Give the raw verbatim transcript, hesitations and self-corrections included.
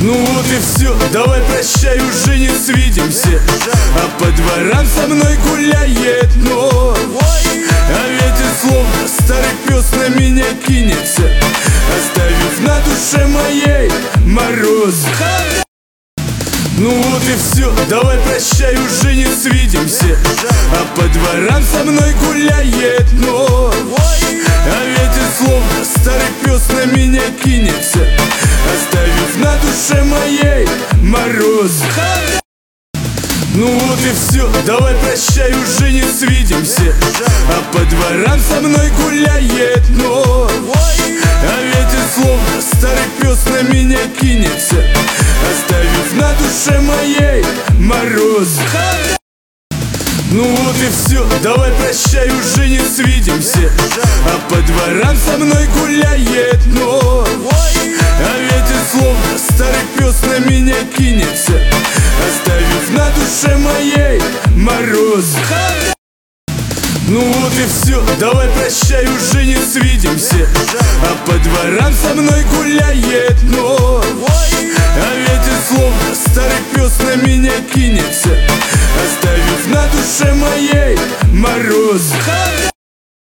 Ну вот и все, давай прощай, уже не свидимся. А по дворам со мной гуляет ночь. А ветер словно старый пес на меня кинется, оставив на душе моей мороз. Ну вот и все, давай прощай, уже не свидимся. А по дворам со мной гуляет ночь. А ветер словно старый пес на меня кинется, оставив на душе моей мороз. Ну вот и все, давай прощай, уже не свидимся. А по дворам со мной гуляет ночь. А ветер словно старый пес на меня кинется, оставив на душе моей мороз. Ну вот и все, давай прощай, уже не свидимся. А по дворам со мной гуляет ночь. А ветер словно старый пес на меня кинется, оставив на душе моей мороз. Ну вот и все, давай прощай, уже не свидимся. А по дворам со мной гуляет ночь. А ветер словно старый пес на меня кинется, оставив на душе моей мороз.